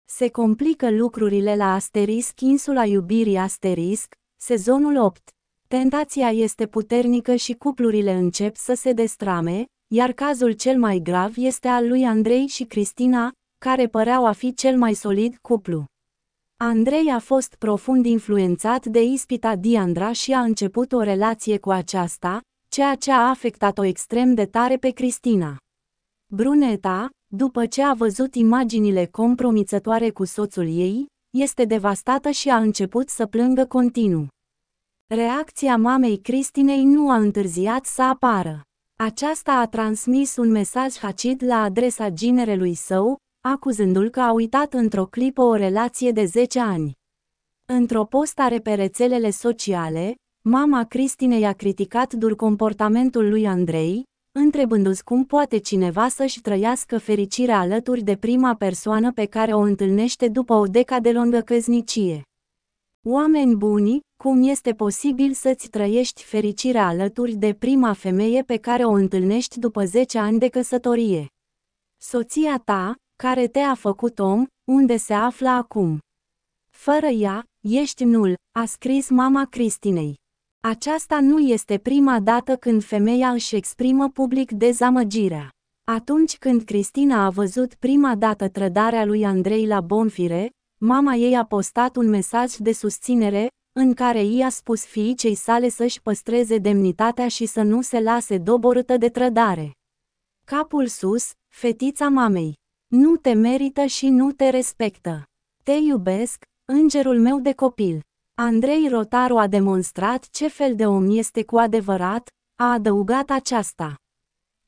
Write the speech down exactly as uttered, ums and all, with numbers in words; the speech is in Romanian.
Se complică lucrurile la Asterisc, insula iubirii Asterisc, sezonul opt. Tentația este puternică și cuplurile încep să se destrame, iar cazul cel mai grav este al lui Andrei și Cristina, care păreau a fi cel mai solid cuplu. Andrei a fost profund influențat de ispita Diandra și a început o relație cu aceasta, ceea ce a afectat-o extrem de tare pe Cristina. Bruneta, după ce a văzut imaginile compromițătoare cu soțul ei, este devastată și a început să plângă continuu. Reacția mamei Cristinei nu a întârziat să apară. Aceasta a transmis un mesaj acid la adresa ginerelui său, acuzându-l că a uitat într-o clipă o relație de zece ani. Într-o postare pe rețelele sociale, mama Cristinei a criticat dur comportamentul lui Andrei, întrebându-se cum poate cineva să-și trăiască fericirea alături de prima persoană pe care o întâlnește după o decadă lungă căsnicie. Oameni buni, cum este posibil să-ți trăiești fericirea alături de prima femeie pe care o întâlnești după zece ani de căsătorie? Soția ta, care te-a făcut om, unde se află acum? Fără ea, ești nul, a scris mama Cristinei. Aceasta nu este prima dată când femeia își exprimă public dezamăgirea. Atunci când Cristina a văzut prima dată trădarea lui Andrei la Bonfire, mama ei a postat un mesaj de susținere, în care i-a spus fiicei sale să-și păstreze demnitatea și să nu se lase doborâtă de trădare. Capul sus, fetița mamei. Nu te merită și nu te respectă. Te iubesc, îngerul meu de copil. Andrei Rotaru a demonstrat ce fel de om este cu adevărat, a adăugat aceasta.